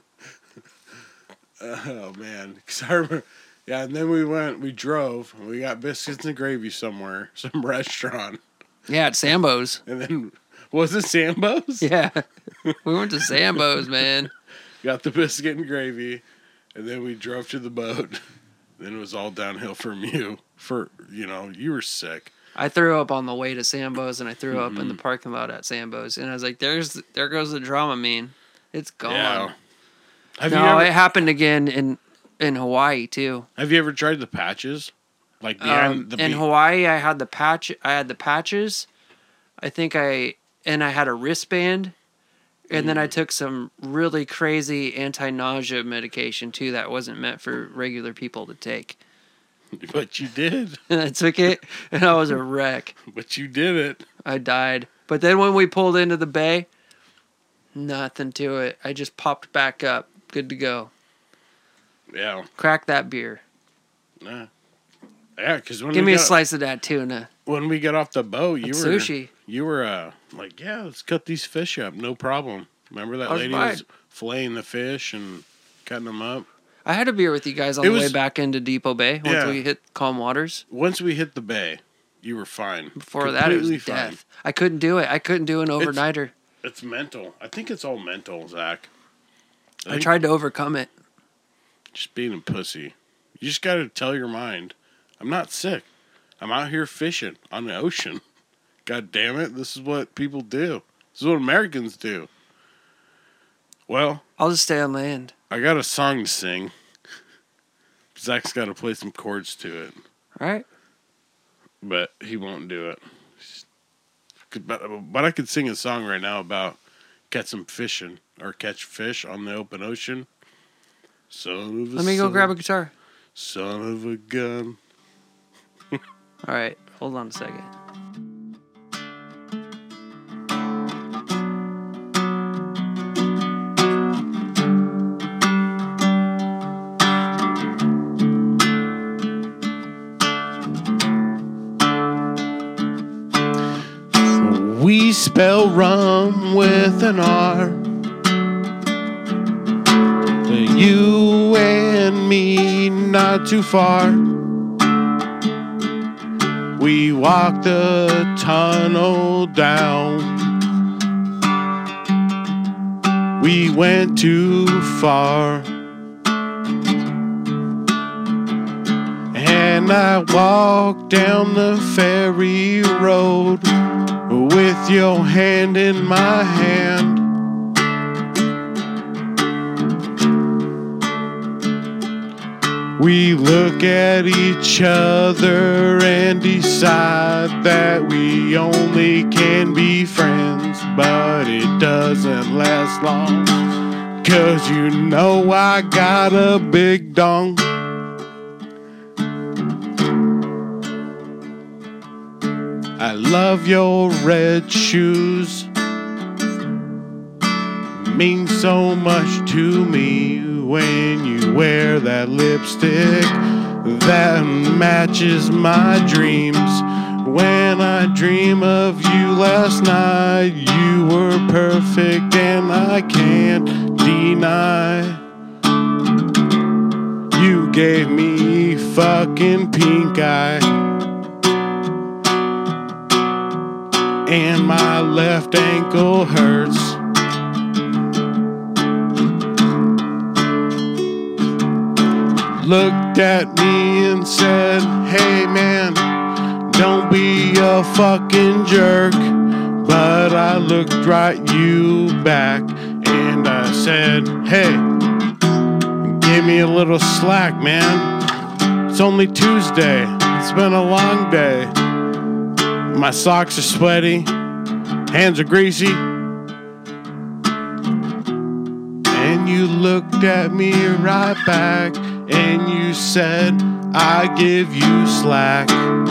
Oh man, 'cause I remember, yeah, and then we went, we drove, and we got biscuits and gravy somewhere, some restaurant, Yeah, at Sambo's. and then was it Sambo's? Yeah, we went to Sambo's, man. Got the biscuit and gravy, and then we drove to the boat. Then it was all downhill from you. For you know, you were sick. I threw up on the way to Sambo's, and I threw up Mm-hmm. in the parking lot at Sambo's, and I was like, "There's, there goes the Dramamine. It's gone." Yeah. Have no, you ever it happened again in in Hawaii too. have you ever tried the patches? Like behind Um, the in be- Hawaii, I had the patch. I had the patches. I think I and I had a wristband, and Mm. then I took some really crazy anti-nausea medication too that wasn't meant for regular people to take. But you did. And I took it, and I was a wreck. But you did it. I died. But then when we pulled into the bay, nothing to it. I just popped back up. Good to go. Yeah. Crack that beer. Nah. Yeah, because when Give we me a got, slice of that tuna. when we got off the boat, you That's were sushi. You were uh, like, yeah, let's cut these fish up, no problem. Remember that I was lady fine. was filleting the fish and cutting them up. I had a beer with you guys on It the way was- back into Depot Bay once Yeah. we hit calm waters. Once we hit the bay, you were fine. Before that, it was Completely fine. death. I couldn't do it. I couldn't do an overnighter. It's mental. I think it's all mental, Zach. I, think tried to overcome it. just being a pussy. You just got to tell your mind, I'm not sick. I'm out here fishing on the ocean. God damn it, this is what people do. This is what Americans do. Well, I'll just stay on land. I got a song to sing. Zach's got to play some chords to it, All right. but he won't do it. But, but I could sing a song right now about catch some fishing or catch fish on the open ocean. Son of a Let me go son, grab a guitar. son of a gun. All right. Hold on a second. We spell rum with an R. You and me, not too far. We walked the tunnel down. We went too far. And I walked down the ferry road with your hand in my hand. We look at each other and decide that we only can be friends, but it doesn't last long, 'cause you know I got a big dong. I love your red shoes, mean so much to me when you wear that lipstick that matches my dreams. When I dream of you last night, you were perfect and I can't deny. You gave me fucking pink eye, and my left ankle hurts. Looked at me and said, hey man, don't be a fucking jerk. But I looked right you back and I said, hey, give me a little slack, man. It's only Tuesday. It's been a long day. My socks are sweaty, hands are greasy. And you looked at me right back and you said, I give you slack.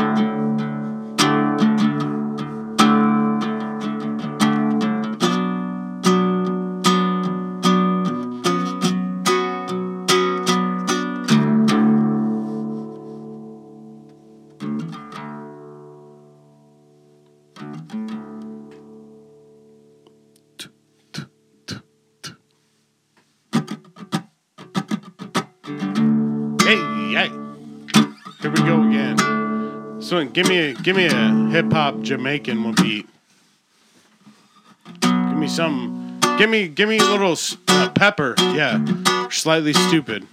Hey, hey. Here we go again. So give me a give me a hip hop Jamaican one beat. Give me some. Give me give me a little uh, pepper. Yeah, slightly stupid.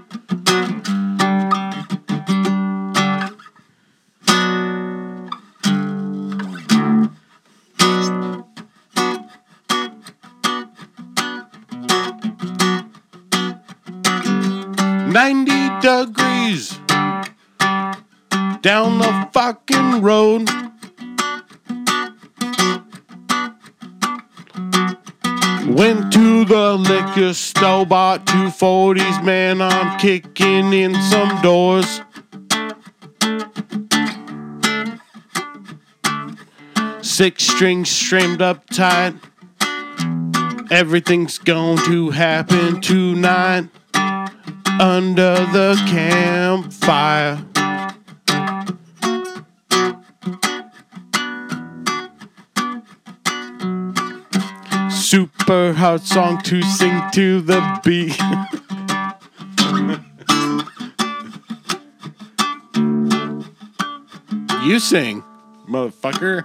ninety degrees down the fucking road. Went to the liquor store, bought two forties, man, I'm kicking in some doors. Six strings stringed up tight. Everything's going to happen tonight. Under the campfire. Super hard song to sing to the beat. You sing, motherfucker.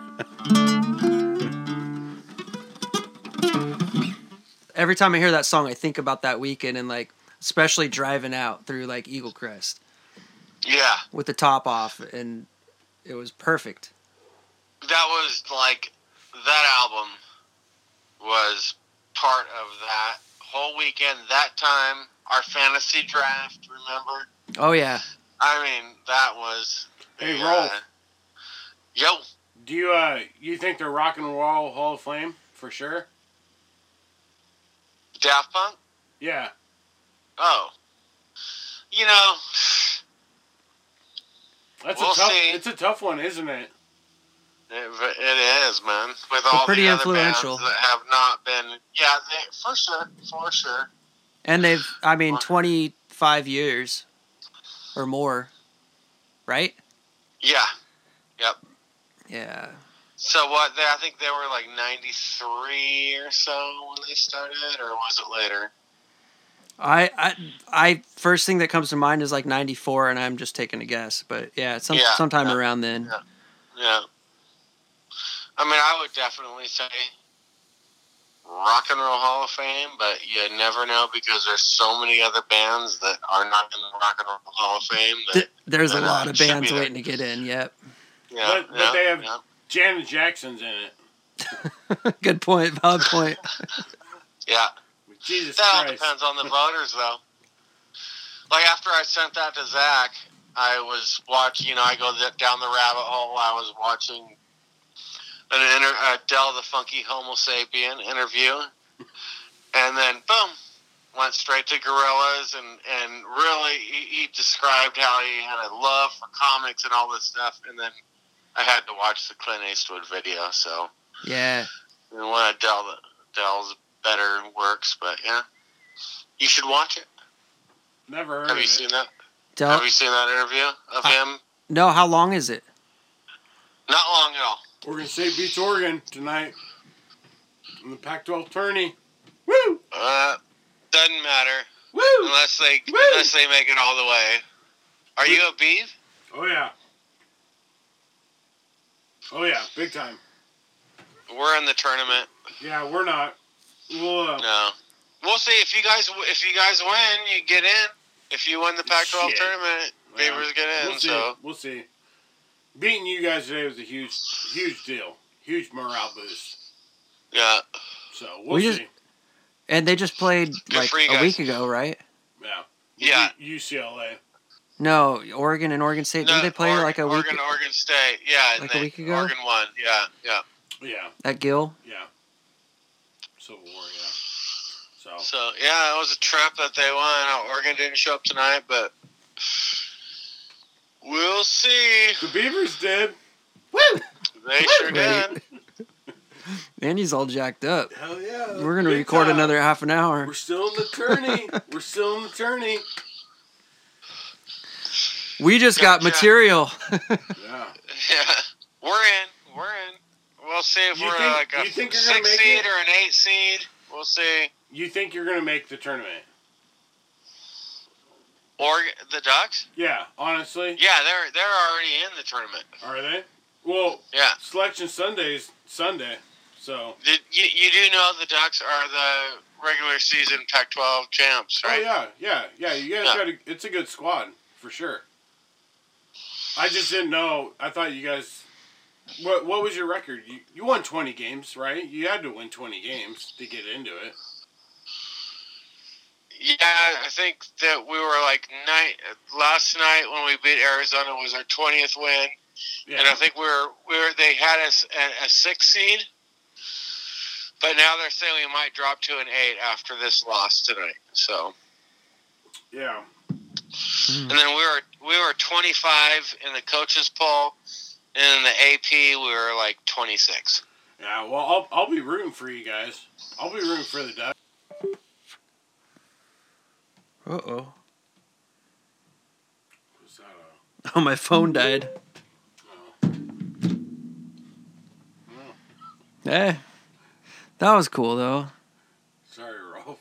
Every time I hear that song, I think about that weekend and like, especially driving out through like Eagle Crest Yeah, with the top off, and it was perfect. that was like, that album was part of that whole weekend. That time, our fantasy draft, remember? Oh yeah, I mean, that was... Hey, uh, Rolf. Yo. Do you uh you think they're Rock and Roll Hall of Fame for sure? Daft Punk? Yeah. Oh. You know, That's We'll a tough. see. It's a tough one, isn't it? it, it is, man. With all pretty the other influential. bands that have not been... Yeah, they, for sure, for sure. and they've I mean twenty-five years or more, right? Yeah. Yep. Yeah. So what? They, I think they were like ninety-three or so when they started, or was it later? I, I, I first thing that comes to mind is like ninety-four, and I'm just taking a guess, but yeah, some Yeah, sometime yeah, around then. yeah. Yeah. I mean, I would definitely say Rock and Roll Hall of Fame, but you never know because there's so many other bands that are not in the Rock and Roll Hall of Fame. That, Th- There's a that, uh, lot of should bands be there. waiting to get in. Yep. Yeah, but but yeah, they have yeah. Janet Jackson's in it. Good point. Valid point. Yeah. Jesus That all Christ. depends on the voters, though. Like, after I sent that to Zach, I was watching, you know, I go th- down the rabbit hole. I was watching an inter- uh, Del the Funky Homo Sapien interview. And then, boom, went straight to Gorillaz. And, and really, he, he described how he had a love for comics and all this stuff. And then I had to watch the Clint Eastwood video. So, Yeah. and one of Del, Del's better works. But, yeah, you should watch it. Never heard Have of you it. seen that? Del- Have you seen that interview of I- him? no, how long is it? Not long at all. Oregon State beats Oregon tonight in the Pac twelve tourney. Woo! Uh, doesn't matter Woo! unless they Woo! unless they make it all the way. Are you a Beav? Oh yeah. Oh yeah, big time. We're in the tournament. Yeah, we're not. We'll, uh, No, we'll see if you guys if you guys win, you get in. If you win the Pac twelve Shit. tournament, well, Beavers get in. We'll see. So We'll see. Beating you guys today was a huge, huge deal. Huge morale boost. yeah, So we'll We see. just- And they just played Good like for you a guys. week ago, right? yeah. Yeah. U C L A. No, Oregon and Oregon State. No, Didn't they play Oregon, like a week Oregon, Oregon State. Yeah, and like a they- week ago? Oregon won. Yeah, yeah. Yeah, at Gill? yeah. Civil War, yeah. So, So yeah, it was a trip that they won. Oregon didn't show up tonight, but we'll see. the Beavers did. They sure did. Andy's all jacked up. Hell yeah. We're gonna Big record time. another half an hour. We're still in the tourney. We're still in the tourney. We just got Jack. material. Yeah. Yeah, we're in. We're in. We'll see if You we're think- like a you think you're gonna six make seed it? or an eight seed. We'll see. You think you're gonna make the tournament? Oregon, the Ducks. Yeah, honestly. Yeah, they're they're already in the tournament. Are they? Well, Yeah. Selection Sunday's Sunday, so. Did, you you do know the Ducks are the regular season Pac twelve champs, right? Oh yeah, yeah, yeah. You guys Yeah. got a. It's a good squad for sure. I just didn't know. I thought you guys. What What was your record? You you won twenty games, right? You had to win twenty games to get into it. Yeah, I think that we were like night last night when we beat Arizona was our twentieth win, Yeah. and I think we were we were they had us a, a six seed, but now they're saying we might drop to an eight after this loss tonight. So, Yeah. and then we were we were twenty-five in the coaches poll, and in the A P we were like twenty-six. Yeah. Well, I'll I'll be rooting for you guys. I'll be rooting for the Ducks. Uh oh. Was that a- Oh, my phone died. Eh. That was cool though. Sorry, Rolf.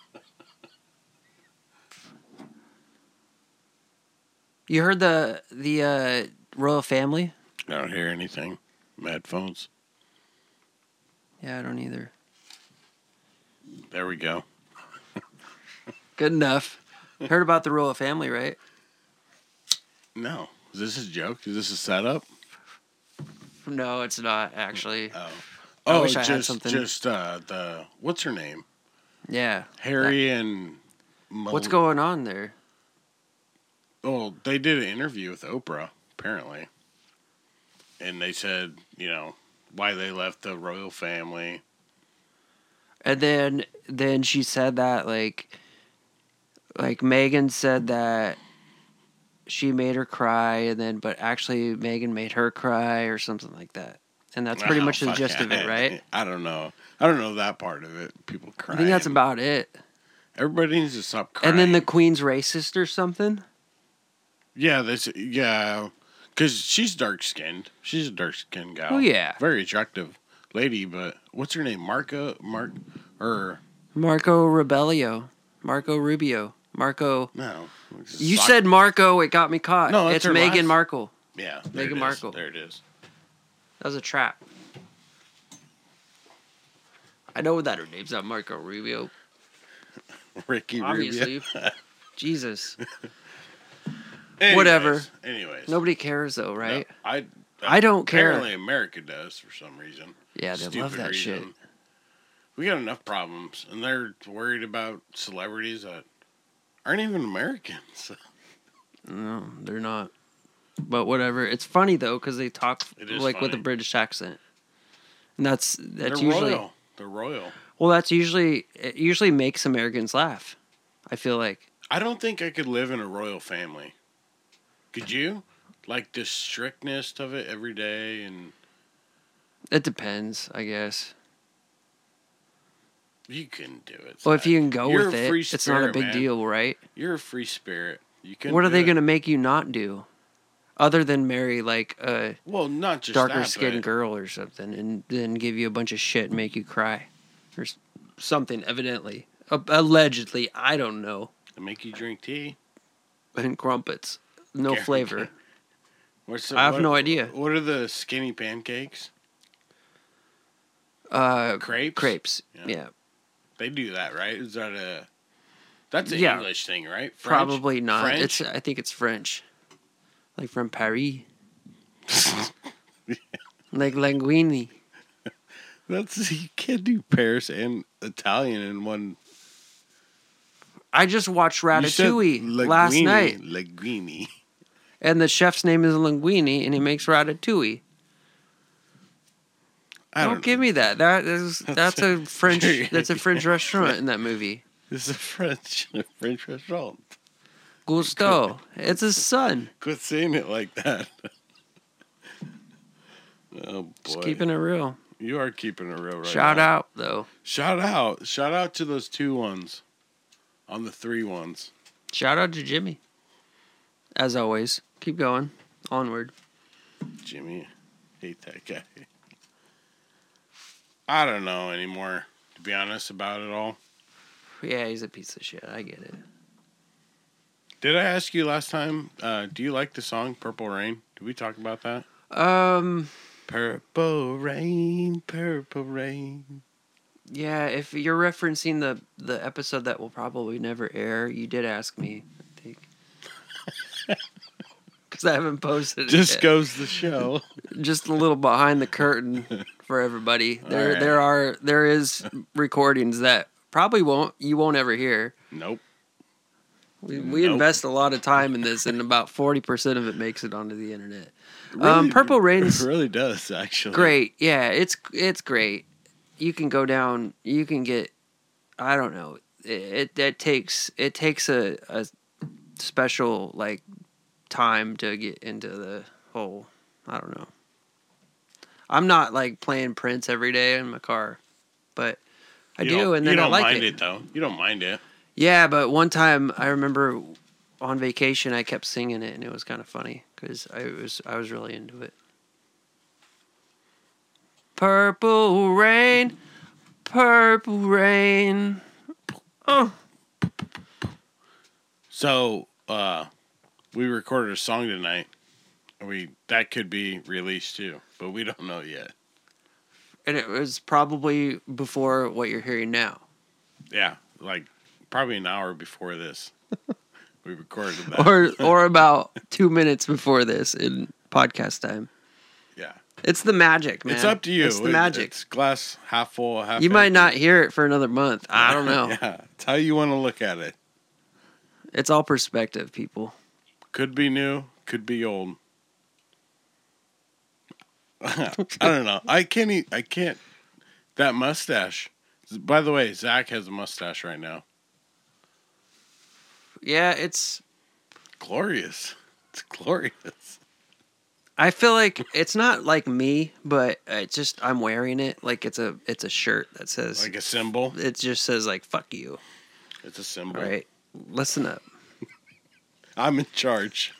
You heard the the uh, royal family? I don't hear anything. Mad phones. Yeah, I don't either. There we go. Good enough. Heard about the royal family, right? No. Is this a joke? Is this a setup? No, it's not actually. Oh. I Oh, wish I had just something. just uh, the what's her name? Yeah. Harry and Mel- What's going on there? Oh, they did an interview with Oprah apparently, and they said you know why they left the royal family. And then then she said that like like Megan said that she made her cry, and then but actually Megan made her cry or something like that. And that's pretty Oh, much the fuck gist of yeah. it, right? I don't know. I don't know that part of it. People I crying. think that's about it. Everybody needs to stop crying. And then the queen's racist or something. yeah, this yeah, because she's dark skinned. She's a dark skinned gal. Oh, yeah. very attractive lady. But what's her name? Marco Mark or Marco Rubelio. Marco Rubio. Marco. no? You Soc- said Marco, it got me caught. No, that's it's her Meghan last- Markle. yeah. There Meghan it is. Markle. There it is. That was a trap. I know that her name's not Marco Rubio. Ricky Obviously. Rubio. Jesus. Anyways, Whatever. Anyways, Nobody cares though, right? No, I I don't care. Apparently, America does for some reason. Yeah, they love that shit. We got enough problems, and they're worried about celebrities that aren't even Americans. No, they're not. But whatever. It's funny though because they talk It is like with a funny. British accent, and that's They're that's usually royal. They're royal. well. That's usually it. Usually makes Americans laugh. I feel like I don't think I could live in a royal family. Could you? Like the strictness of it every day, and it depends. I guess. you can do it. Well, if Zach. you can go You're with a it, free it's not a spirit, big man. deal, right? You're a free spirit. You can. What are do they it. going to make you not do? Other than marry like a Well, not just darker that, skinned but- girl or something and then give you a bunch of shit and make you cry. Or s- something, evidently. A- allegedly. I don't know. They make you drink tea. And crumpets. No Guaranteed. flavor. What's the, I have what- no idea. What are the skinny pancakes? Uh, Crepes. crepes. Yeah. Yeah. They do that, right? Is that a? That's an Yeah. English thing, right? French? Probably not. French? It's. I think it's French. Like from Paris. Like linguine. That's you can't do Paris and Italian in one. I just watched You said Ratatouille last linguine, night, Linguine. and the chef's name is Linguini, and he makes Ratatouille. I Don't, don't give me that. That is that's a French. That's a French restaurant in that movie. This is a French a French restaurant. Gusto. It's his son. Quit saying it like that. Oh boy. Just keeping it real. You are keeping it real right Shout now. out though. Shout out. Shout out to those two ones. On the three ones. Shout out to Jimmy. As always, keep going. Onward. Jimmy. Hate that guy. I don't know anymore, to be honest, about it all. Yeah, he's a piece of shit. I get it. Did I ask you last time, uh, do you like the song Purple Rain? Did we talk about that? Um, Purple Rain, Purple Rain. yeah, if you're referencing the the episode that will probably never air, you did ask me, I think. Because I haven't posted it Just yet. goes the show. Just a little behind the curtain for everybody. There All right. there are there is recordings that probably won't you won't ever hear. Nope. We we Nope. invest a lot of time in this, and about forty percent of it makes it onto the internet. Really- um, Purple Rain's It really does, actually. great. Yeah, it's it's great. You can go down. You can get. I don't know. It it, takes it takes a, a special like time to get into the whole. I don't know. I'm not like playing Prince every day in my car, but I You do, don't- and then you I don't like mind it. it, though. You don't mind it. Yeah, but one time I remember on vacation I kept singing it, and it was kind of funny because I was I was really into it. Purple rain, purple rain. Oh, So, uh, we recorded a song tonight. We that could be released too, but we don't know yet. and it was probably before what you're hearing now, Yeah, like probably an hour before this, we recorded that. or or about two minutes before this in podcast time. Yeah, It's the magic, man. it's up to you. It's the It- magic. It's glass half full, half. You might empty. not hear it for another month. I don't know. Yeah, it's how you want to look at it. It's all perspective, people. Could be new, could be old. I don't know. I can't eat. I can't. That mustache. By the way, Zach has a mustache right now. Yeah, it's. Glorious. It's glorious. I feel like it's not like me, but it's just I'm wearing it like it's a it's a shirt that says Like a symbol. it just says like fuck you. It's a symbol. All right, listen up, I'm in charge.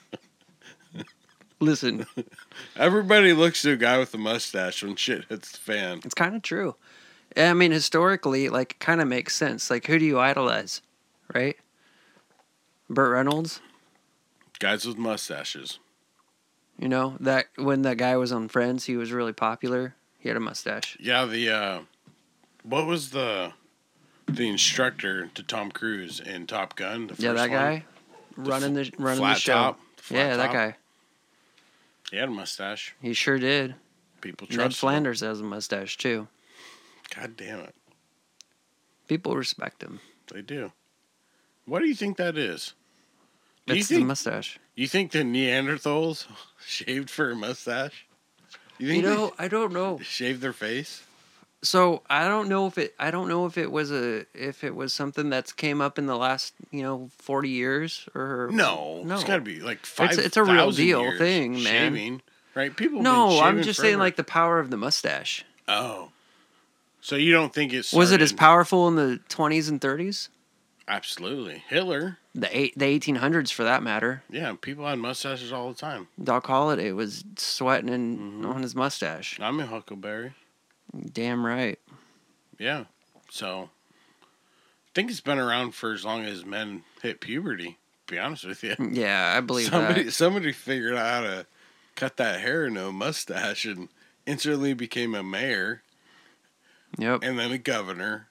listen. Everybody looks to a guy with a mustache when shit hits the fan. It's kind of true. I mean, historically, like, it kind of makes sense. Like, who do you idolize, right? Burt Reynolds. Guys with mustaches. You know that when that guy was on Friends, he was really popular. He had a mustache. Yeah, the uh what was the the instructor to Tom Cruise in Top Gun? The Yeah, first that one? guy running the running flat the show. top, flat yeah, that top. guy. He had a mustache. He sure did. People Ned trust him. Flanders has a mustache too. God damn it. People respect him. They do. What do you think that is? Do you It's the think mustache. you think the Neanderthals shaved for a mustache? You You think know, I don't know. they shaved their face? So I don't know if it. I don't know if it was a. If it was something that's came up in the last, you know, forty years or No, No. it's got to be like five. It's a real deal thing, man. Shaving, right? People. have No, been I'm shaving just saying forever. like the power of the mustache. Oh, so you don't think it's Was it as powerful in the twenties and thirties? Absolutely, Hitler. The eight, the eighteen hundreds for that matter. Yeah, people had mustaches all the time. Doc Holliday was sweating in, Mm-hmm. on his mustache. I'm a Huckleberry. Damn right. Yeah, so I think it's been around for as long as men hit puberty. To be honest with you, Yeah, I believe somebody that. somebody figured out how to cut that hair into a mustache and instantly became a mayor Yep. and then a governor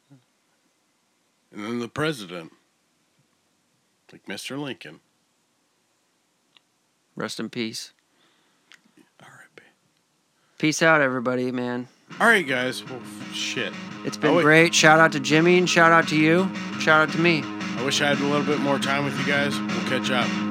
and then the president, like Mister Lincoln. Rest in peace. R I P Peace out, everybody, man. All right, guys. Well, shit. It's been Oh, wait. great. Shout out to Jimmy and shout out to you. Shout out to me. I wish I had a little bit more time with you guys. We'll catch up.